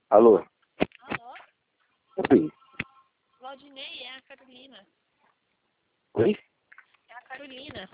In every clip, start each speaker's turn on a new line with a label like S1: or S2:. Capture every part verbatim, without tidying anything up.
S1: Alô?
S2: Alô?
S1: Oi?
S2: Valdinei, é a Carolina.
S1: Oi?
S2: É a Carolina.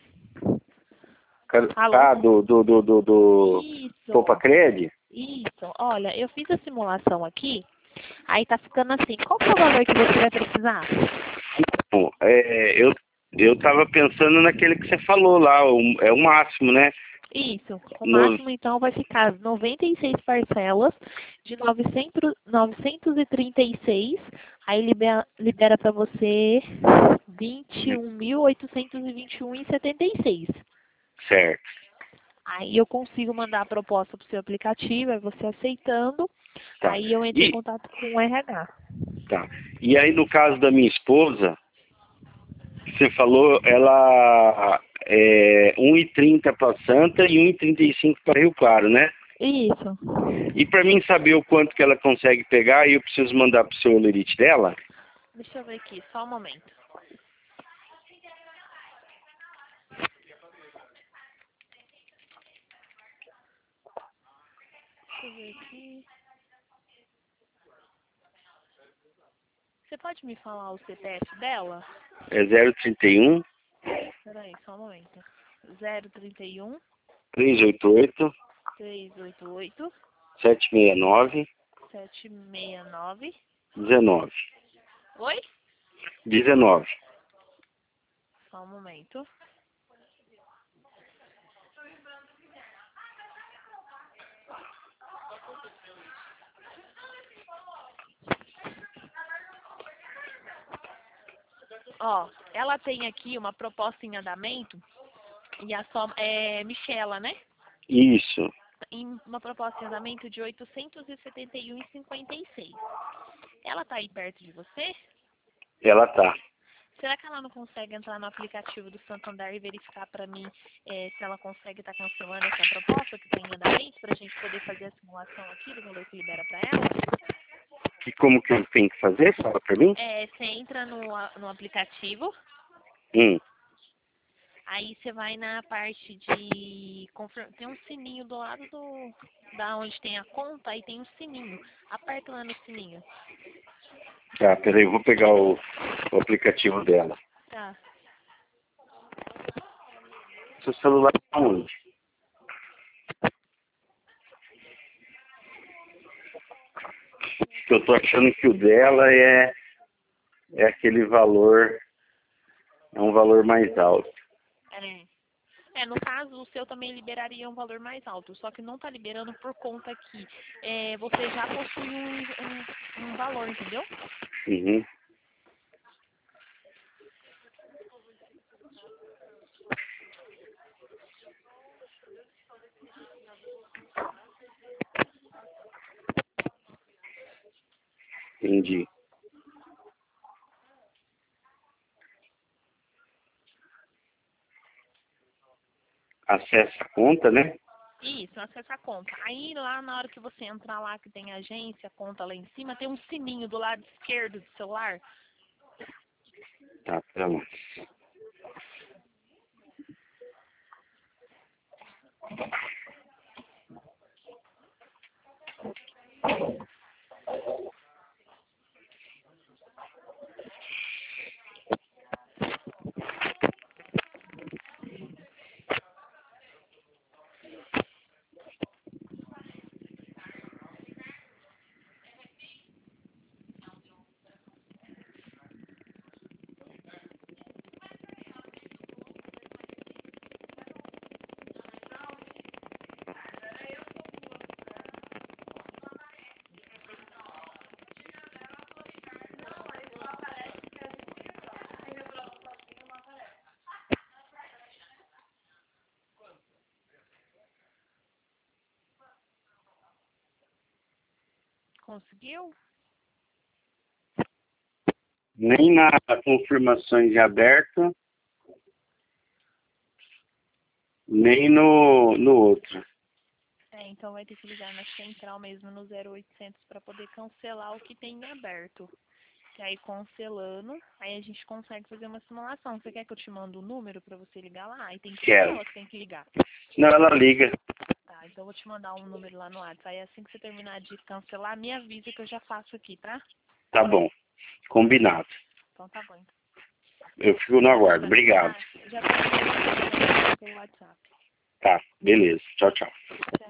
S1: Car-
S2: Alô?
S1: Ah, do, do, do, do, do
S2: Isso.
S1: Topacred?
S2: Isso. Olha, eu fiz a simulação aqui, aí tá ficando assim. Qual que é o valor que você vai precisar?
S1: Bom, é, eu, eu tava pensando naquele que você falou lá, o, é o máximo, né?
S2: Isso. O
S1: No,
S2: máximo, então, vai ficar noventa e seis parcelas de novecentos, novecentos e trinta e seis. Aí libera, libera para você vinte e um mil oitocentos e vinte e um e setenta e seis.
S1: certo.
S2: Aí eu consigo mandar a proposta para o seu aplicativo, aí você aceitando,
S1: Tá.
S2: aí eu entro em
S1: E,
S2: contato com o R H.
S1: tá. E aí, no caso da minha esposa, que você falou, ela é um e trinta para Santa e um e trinta e cinco para Rio Claro, né?
S2: Isso.
S1: E para mim saber o quanto que ela consegue pegar, eu preciso mandar pro seu lerite dela?
S2: Deixa eu ver aqui, só um momento. Deixa eu ver aqui. Você pode me falar o C P F dela?
S1: É zero trinta e um,
S2: Peraí, só um momento. zero trinta e um,
S1: trezentos e oitenta e oito,
S2: trezentos e oitenta e oito,
S1: setecentos e sessenta e nove,
S2: setecentos e sessenta e nove.
S1: dezenove.
S2: Oi?
S1: dezenove.
S2: Só um momento. Ó, ela tem aqui uma proposta em andamento e a soma é Michela, né?
S1: Isso.
S2: Em uma proposta em andamento de oitocentos e setenta e um e cinquenta e seis. Ela tá aí perto de você?
S1: Ela tá.
S2: Será que ela não consegue entrar no aplicativo do Santander e verificar para mim eh, se ela consegue estar cancelando essa proposta que está em andamento para a gente poder fazer a simulação aqui do valor que libera para ela?
S1: E como que eu tenho que fazer? Fala pra mim.
S2: É, você entra no, a- no aplicativo,
S1: Hum.
S2: aí você vai na parte de confir- tem um sininho do lado do da onde tem a conta, aí tem um sininho. Aperta lá no sininho.
S1: Tá, peraí, eu vou pegar o, o aplicativo dela.
S2: Tá.
S1: Seu celular tá onde? Que eu tô achando que o dela é, é aquele valor, é um valor mais alto.
S2: É. É, no caso, o seu também liberaria um valor mais alto, só que não está liberando por conta que é, você já possui um, um, um valor, entendeu?
S1: Uhum. Entendi. Acessa a conta, né?
S2: Isso, acessa a conta. Aí lá na hora que você entrar lá, que tem agência, conta lá em cima, tem um sininho do lado esquerdo do celular.
S1: Tá, pera lá.
S2: Conseguiu?
S1: Nem na confirmação de aberto, nem no, no outro.
S2: É, então vai ter que ligar na central mesmo no zero oitocentos para poder cancelar o que tem em aberto. Que aí cancelando, aí a gente consegue fazer uma simulação. Você quer que eu te mando o número para você ligar lá? Aí tem que ser
S1: Quero.
S2: ela que tem que ligar.
S1: Não, ela liga.
S2: Tá, então eu vou te mandar um número lá no WhatsApp. Aí assim que você terminar de cancelar, me avisa que eu já faço aqui, tá?
S1: Tá bom. Combinado.
S2: Então tá bom. Então.
S1: Eu fico no aguardo. Obrigado.
S2: Ah, já tá pelo WhatsApp.
S1: Tá, beleza. Tchau, tchau.